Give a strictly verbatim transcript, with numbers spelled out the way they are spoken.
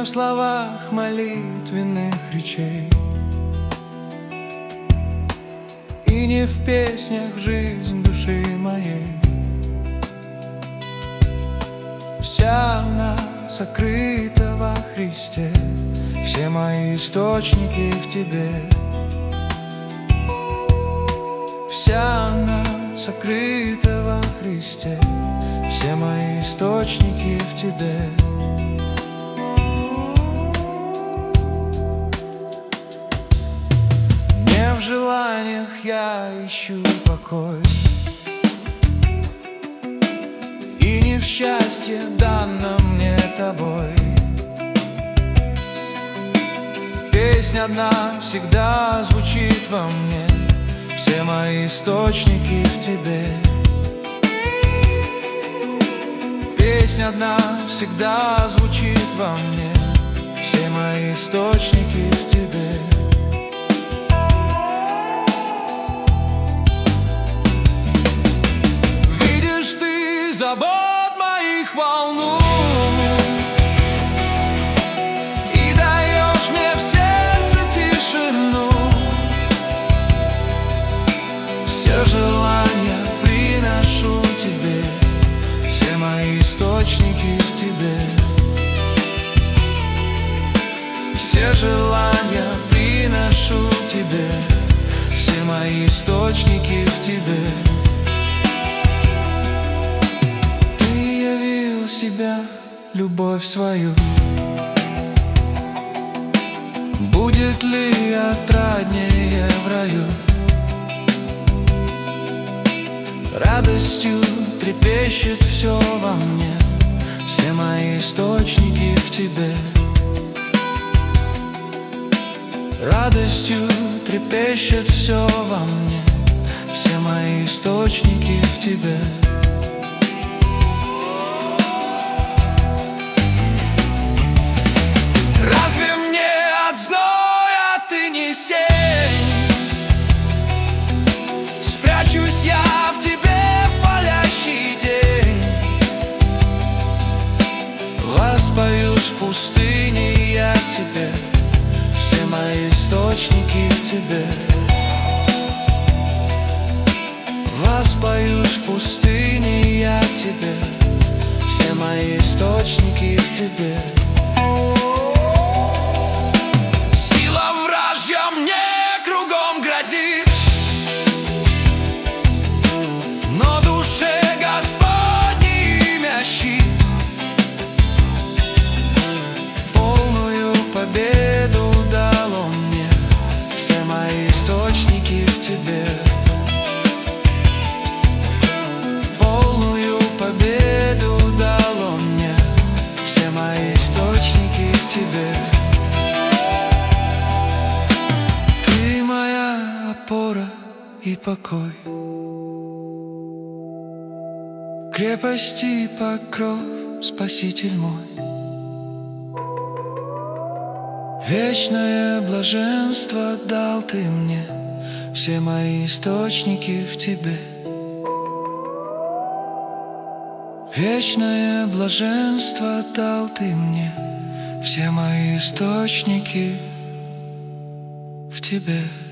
в словах молитвенных речей, и не в песнях жизнь души моей. Вся она сокрыта во Христе, все мои источники в Тебе. Вся она сокрыта во Христе, все мои источники в Тебе. Не в желаниях я ищу покой, и не в счастье, данном мне Тобой. Песня одна всегда звучит во мне, все мои источники в Тебе. Песня одна всегда звучит во мне, все мои источники в Тебе. Видишь ты забот моих волну, и даешь мне в сердце тишину. Все желания приношу Тебе, все мои источники в Тебе. Все желания приношу Тебе, все мои источники в Тебе. Ты явил себя, любовь свою. Будет ли отраднее в раю? Радостью трепещет все во мне, все мои источники в Тебе. Радостью трепещет все во мне, все мои источники в Тебе. Разве мне от зноя ты не сень? Спрячусь я в Тебе в палящий день. Воспоюсь в пустыне я Тебе, все мои источники в Тебе. Воспоюсь в пустыне я Тебе, все мои источники в Тебе. Сила вражья мне кругом грозит, но душе Господне имя щит. Полную победу дал Он мне, все мои источники в Тебе. Полную победу дал Он мне, все мои источники в Тебе. Ты моя опора и покой, крепость и покров, Спаситель мой. Вечное блаженство дал Ты мне, все мои источники в Тебе. Вечное блаженство дал Ты мне, все мои источники в Тебе.